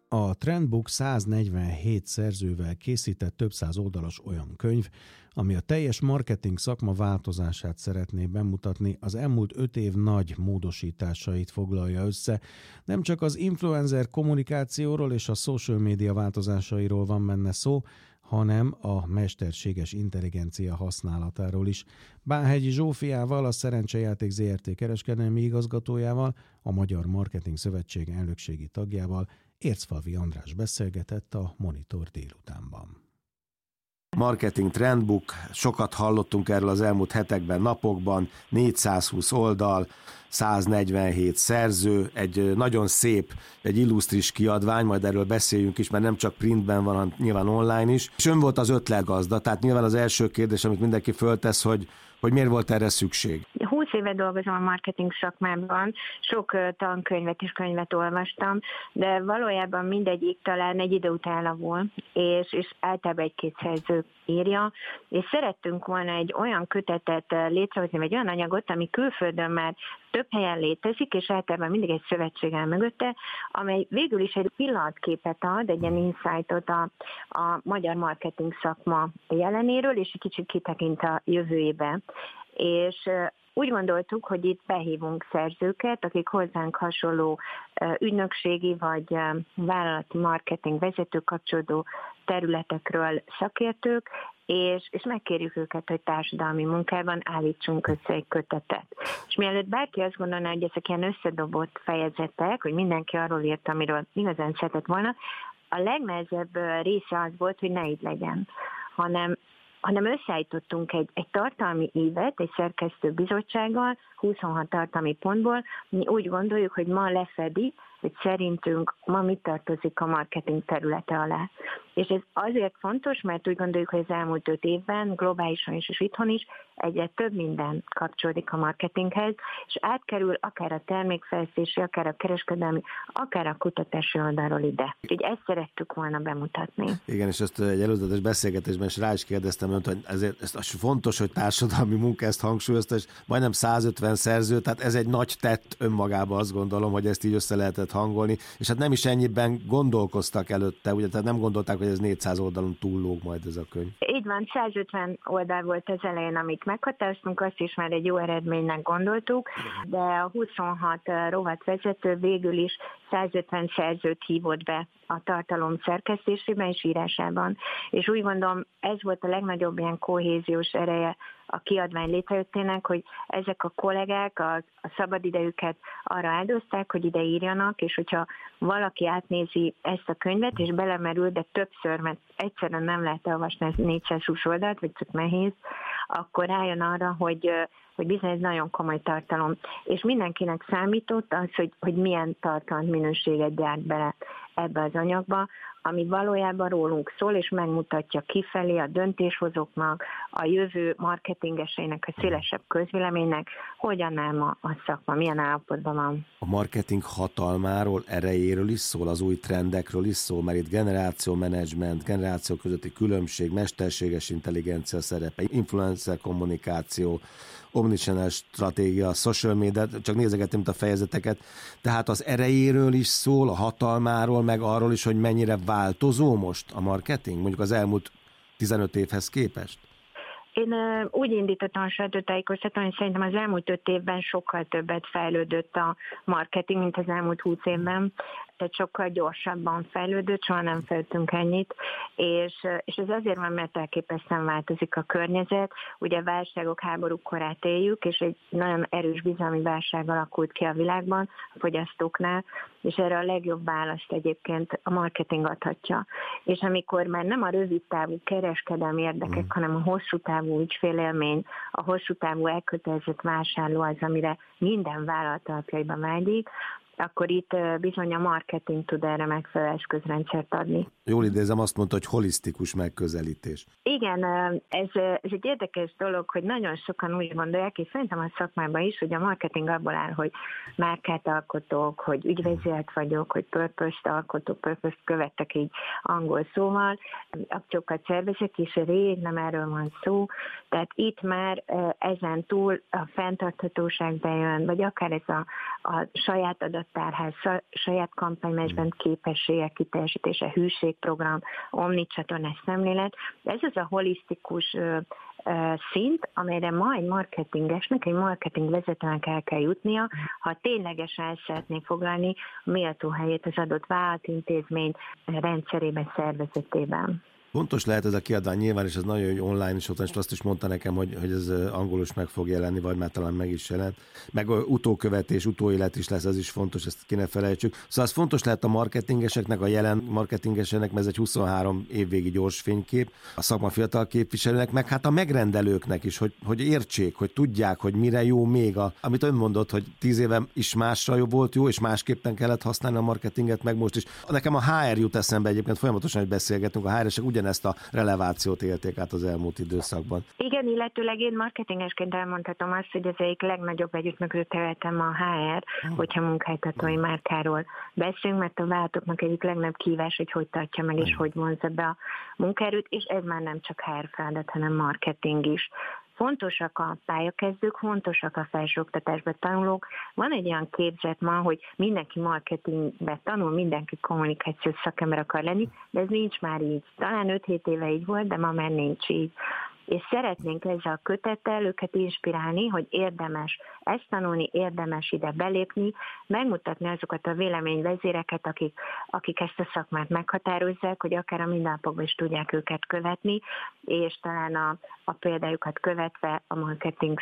A Trendbook 147 szerzővel készített több száz oldalas olyan könyv, ami a teljes marketing szakma változását szeretné bemutatni, az elmúlt 5 év nagy módosításait foglalja össze. Nem csak az influencer kommunikációról és a social media változásairól van benne szó, hanem a mesterséges intelligencia használatáról is. Bánhegyi Zsófiával, a Szerencsejáték Zrt. Kereskedelmi igazgatójával, a Magyar Marketing Szövetség elnökségi tagjával Ércfalvi András beszélgetett a Monitor délutánban. Marketing Trendbook, sokat hallottunk erről az elmúlt hetekben, napokban, 420 oldal, 147 szerző, egy nagyon szép, egy illusztris kiadvány, majd erről beszéljünk is, mert nem csak printben van, hanem nyilván online is. És ön volt az ötletgazda, tehát nyilván az első kérdés, amit mindenki föltesz, hogy miért volt erre szükség? 20 éve dolgozom a marketing szakmában, sok tankönyvet és könyvet olvastam, de valójában mindegyik talán egy idő után elavul, és általában egy-két szerző írja, és szerettünk volna egy olyan kötetet létrehozni, vagy olyan anyagot, ami külföldön már több helyen létezik, és általában mindig egy szövetség áll mögötte, amely végül is egy pillanatképet ad, egy ilyen insightot a magyar marketing szakma jelenéről, és egy kicsit kitekint a jövőjébe. És úgy gondoltuk, hogy itt behívunk szerzőket, akik hozzánk hasonló ügynökségi vagy vállalati marketing vezető kapcsolódó területekről szakértők, és megkérjük őket, hogy társadalmi munkában állítsunk össze egy kötetet. És mielőtt bárki azt gondolná, hogy ezek ilyen összedobott fejezetek, hogy mindenki arról írt, amiről igazán szeretett volna, a legnehezebb része az volt, hogy ne így legyen, hanem összeállítottunk egy tartalmi évet, egy szerkesztő bizottsággal, 26 tartalmi pontból. Mi úgy gondoljuk, hogy ma lefedi, hogy szerintünk ma mit tartozik a marketing területe alá. És ez azért fontos, mert úgy gondoljuk, hogy az elmúlt 5 évben globálisan is és itthon is egyre több minden kapcsolódik a marketinghez, és átkerül akár a termékfejlesztési, akár a kereskedelmi, akár a kutatási oldalról ide. Úgyhogy ezt szerettük volna bemutatni. Igen, és ezt egy előzetes beszélgetésben is rá is kérdeztem önt, hogy ez fontos, hogy társadalmi munka, ezt hangsúlyozta, és majdnem 150 szerző, tehát ez egy nagy tett önmagában, azt gondolom, hogy ezt így össze lehetett hangolni, és hát nem is ennyiben gondolkoztak előtte, ugye, tehát nem gondolták, hogy ez 400 oldalon túllóg majd ez a könyv. Így van, 150 oldal volt az elején, amit meghatároztunk, azt is már egy jó eredménynek gondoltuk, de a 26 rovatvezető végül is 150 szerzőt hívott be a tartalom szerkesztésében és írásában. És úgy gondolom, ez volt a legnagyobb ilyen kohéziós ereje a kiadvány létrejöttének, hogy ezek a kollégák a szabadidejüket arra áldozták, hogy ide írjanak, és hogyha valaki átnézi ezt a könyvet, és belemerül, de többször, mert egyszerűen nem lehet olvasni ezt 420 oldalt, vagy csak nehéz, akkor rájön arra, hogy bizony ez nagyon komoly tartalom. És mindenkinek számított az, hogy milyen minőséget gyárt bele ebbe az anyagba, ami valójában rólunk szól, és megmutatja kifelé a döntéshozóknak, a jövő marketingeseinek, a szélesebb közvéleménynek, hogyan áll ma a szakma, milyen állapotban van. A marketing hatalmáról, erejéről is szól, az új trendekről is szól, mert itt generációmenedzsment, generáció közötti különbség, mesterséges intelligencia szerepe, influencer kommunikáció, omnichannel stratégia, social media, csak nézegettem a fejezeteket, tehát az erejéről is szól, a hatalmáról, meg arról is, hogy mennyire változó most a marketing, mondjuk az elmúlt 15 évhez képest? Én úgy indítottam a sajtótájékoztatón, hogy szerintem az elmúlt 5 évben sokkal többet fejlődött a marketing, mint az elmúlt 20 évben. Tehát sokkal gyorsabban fejlődött, soha nem fejlődtünk ennyit, és ez azért van, mert elképesztően változik a környezet. Ugye válságok, háborúk korát éljük, és egy nagyon erős bizalmi válság alakult ki a világban, a fogyasztóknál, és erre a legjobb választ egyébként a marketing adhatja. És amikor már nem a rövid távú kereskedelmi érdekek, hanem a hosszú távú ügyfélélmény, a hosszú távú elkötelezett vásárló az, amire minden vállalat alapjaiban vágyik, akkor itt bizony a marketing tud erre megfelelő eszközrendszert adni. Jól idézem, azt mondta, hogy holisztikus megközelítés. Igen, ez egy érdekes dolog, hogy nagyon sokan úgy gondolják, és szerintem a szakmában is, hogy a marketing abból áll, hogy márkát alkotok, hogy ügyvezéret vagyok, hogy purpose-t alkotok, purpose-t követtek így angol szóval, akciókat szervezek, és rég nem erről van szó. Tehát itt már ezen túl a fenntarthatóság bejön, vagy akár ez a saját adat raktárház, saját kampánymenedzsment képességek kiteljesítése, hűségprogram, omnicsatornás szemlélet. Ez az a holisztikus szint, amelyre ma egy marketingesnek, egy marketingvezetőnek el kell jutnia, ha ténylegesen el szeretné foglalni a méltó helyét az adott vállalatintézmény rendszerében, szervezetében. Fontos lehet ez a kiadvány nyilván, és ez nagyon, hogy online is ott van, és azt is mondta nekem, hogy ez angolul is meg fog jelenni, vagy már talán meg is jelent. Meg utókövetés, utóélet is lesz, ez is fontos, ezt ki ne felejtsük. Szóval ez fontos lehet a marketingeseknek, a jelen marketingeseknek, mert ez egy 23 évvégi gyors fénykép, a szakma fiatal képviselőnek, meg hát a megrendelőknek is, hogy értsék, hogy tudják, hogy mire jó még amit ön mondott, hogy 10 éve is másra jó volt jó, és másképpen kellett használni a marketinget, meg most is. Nekem a HR jut eszembe egyébként, folyamatosan, hogy beszélgetünk, a HR-esek ugyanezt a relevációt élték át az elmúlt időszakban. Igen, illetőleg én marketingesként elmondhatom azt, hogy az egyik legnagyobb együttműködő területem a HR, hogyha munkáltatói márkáról beszélünk, mert a vállalatoknak egyik legnagyobb kihívás, hogy tartja meg és hogy vonzza be a munkaerőt, és ez már nem csak HR feladat, hanem marketing is. Fontosak a pályakezdők, fontosak a felsőoktatásban tanulók. Van egy olyan képzet ma, hogy mindenki marketingbe tanul, mindenki kommunikációs szakember akar lenni, de ez nincs már így. Talán 5-7 éve így volt, de ma már nincs így. És szeretnénk ezzel a kötettel őket inspirálni, hogy érdemes ezt tanulni, érdemes ide belépni, megmutatni azokat a véleményvezéreket, akik ezt a szakmát meghatározzák, hogy akár a mindennapokban is tudják őket követni, és talán a példájukat követve a marketing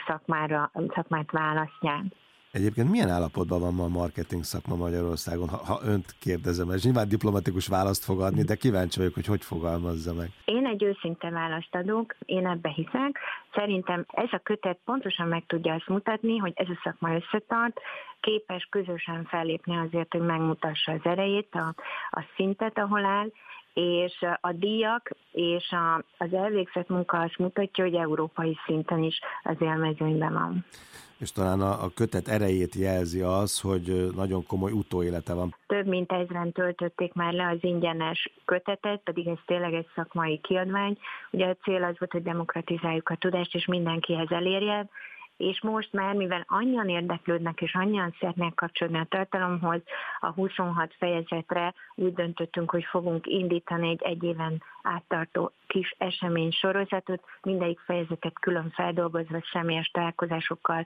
szakmát választják. Egyébként milyen állapotban van ma a marketing szakma Magyarországon, ha önt kérdezem, és nyilván diplomatikus választ fog adni, de kíváncsi vagyok, hogy foglalmazza meg. Én egy őszinte választ adok, én ebbe hiszek. Szerintem ez a kötet pontosan meg tudja azt mutatni, hogy ez a szakma összetart, képes közösen fellépni azért, hogy megmutassa az erejét, a szintet, ahol áll, és a díjak és az elvégzett munka azt mutatja, hogy európai szinten is az élmezőnyben van. És talán a kötet erejét jelzi az, hogy nagyon komoly utóélete van. Több mint 1000-en töltötték már le az ingyenes kötetet, pedig ez tényleg egy szakmai kiadvány. Ugye a cél az volt, hogy demokratizáljuk a tudást, és mindenkihez elérjen, és most már, mivel annyian érdeklődnek, és annyian szeretnék kapcsolódni a tartalomhoz, a 26 fejezetre úgy döntöttünk, hogy fogunk indítani egy éven áttartó kis esemény sorozatot, mindegyik fejezetet külön feldolgozva személyes találkozásokkal,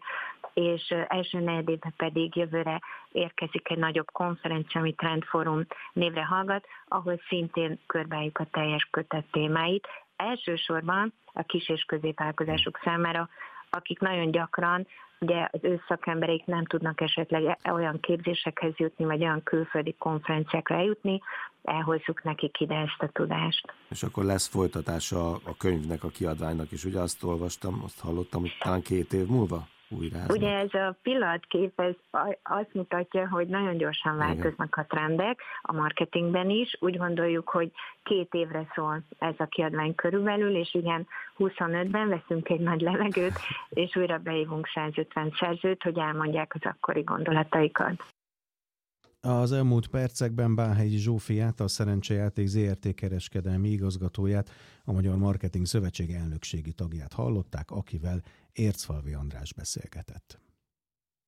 és első negyedében pedig jövőre érkezik egy nagyobb konferencia, ami Trendforum névre hallgat, ahol szintén körbeálljuk a teljes kötet témáit. Elsősorban a kis- és középvállalkozások számára, akik nagyon gyakran, ugye az ő szakembereik nem tudnak esetleg olyan képzésekhez jutni, vagy olyan külföldi konferenciákra eljutni, elhozzuk nekik ide ezt a tudást. És akkor lesz folytatása a könyvnek, a kiadványnak is. Ugye azt olvastam, azt hallottam, hogy talán 2 év múlva újráznak. Ugye ez a pillanatkép, ez azt mutatja, hogy nagyon gyorsan változnak a trendek, a marketingben is. Úgy gondoljuk, hogy 2 évre szól ez a kiadvány körülbelül, és igen, 25-ben veszünk egy nagy levegőt, és újra beívunk 150 szerzőt, hogy elmondják az akkori gondolataikat. Az elmúlt percekben Bálhelyi Zsófiát, a Szerencsejáték ZRT kereskedelmi igazgatóját, a Magyar Marketing Szövetség elnökségi tagját hallották, akivel Ércfalvi András beszélgetett.